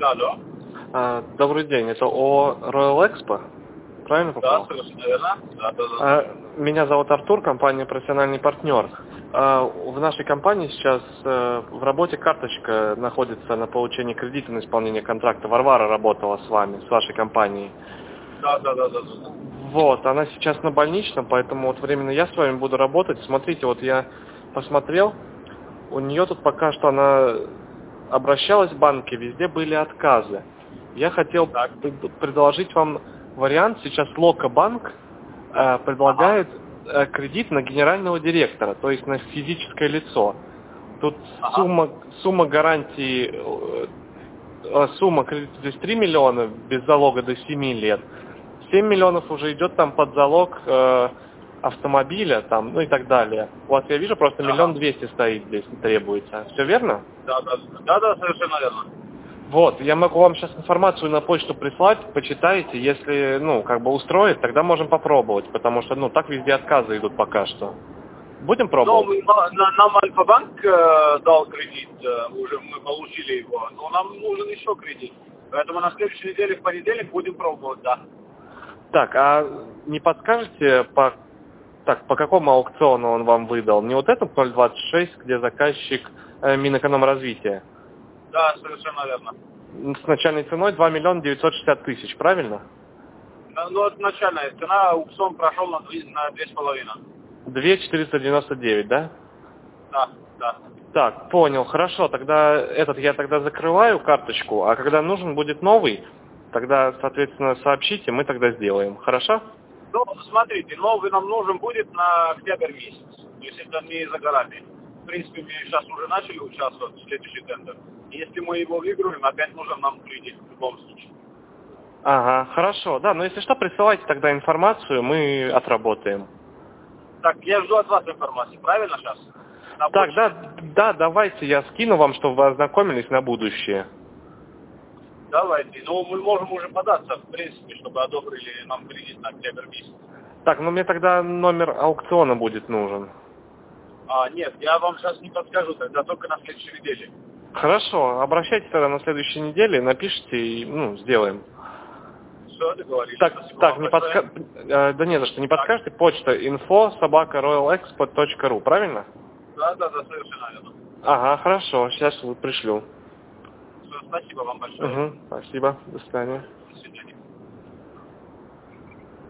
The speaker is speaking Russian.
Да, алло. Добрый день, это ООО Royal Expo, правильно Да, попал? совершенно верно. Да. Меня зовут Артур, компания «Профессиональный партнер». В нашей компании сейчас в работе карточка находится на получении кредита на исполнение контракта. Варвара работала с вами, с вашей компанией. Да. Вот, она сейчас на больничном, поэтому вот временно я с вами буду работать. Смотрите, вот я посмотрел, у нее тут пока что она обращалась в банки, везде были отказы. Я хотел Так. предложить вам вариант. Сейчас Лока-банк предлагает кредит на генерального директора, то есть на физическое лицо. Тут сумма гарантии, сумма кредита здесь 3 миллиона без залога до 7 лет. 7 миллионов уже идет там под залог автомобиля, там, ну и так далее. У вас, я вижу, просто 1 200 000 стоит здесь, требуется. Все верно? Да, совершенно верно. Вот, я могу вам сейчас информацию на почту прислать, почитайте, если, устроит, тогда можем попробовать, потому что, так везде отказы идут пока что. Будем пробовать? Нам Альфа-банк дал кредит, уже мы получили его, но нам нужен еще кредит. Поэтому на следующей неделе, в понедельник, будем пробовать, да. Так, а не подскажете, по какому аукциону он вам выдал? Не вот этот 026, где заказчик Минэкономразвития? Да, совершенно верно. С начальной ценой 2 960 000, правильно? Ну, это начальная цена, аукцион прошел на 2,5. 2499, да? Да. Так, понял, хорошо, тогда я тогда закрываю карточку, а когда нужен будет новый, тогда, соответственно, сообщите, мы тогда сделаем, хорошо? Ну, смотрите, новый нам нужен будет на октябрь месяц, то есть это не за горами. В принципе, мы сейчас уже начали участвовать в следующий тендер. И если мы его выиграем, опять нужен нам кредит в любом случае. Ага, хорошо, да, но если что, присылайте тогда информацию, мы отработаем. Так, я жду от вас информации, правильно сейчас? Так, да, давайте я скину вам, чтобы вы ознакомились на будущее. Давайте. Но мы можем уже податься, в принципе, чтобы одобрили нам кредит на октябрь месяц. Так, мне тогда номер аукциона будет нужен. Нет, я вам сейчас не подскажу, тогда только на следующей неделе. Хорошо, обращайтесь тогда на следующей неделе, напишите и, сделаем. Все, договорились. Так, да не за что, не подскажете, почта info@royalexpo.ru, правильно? Да, совершенно верно. Ага, хорошо, сейчас пришлю. Все, спасибо вам большое. Спасибо, до свидания. До свидания.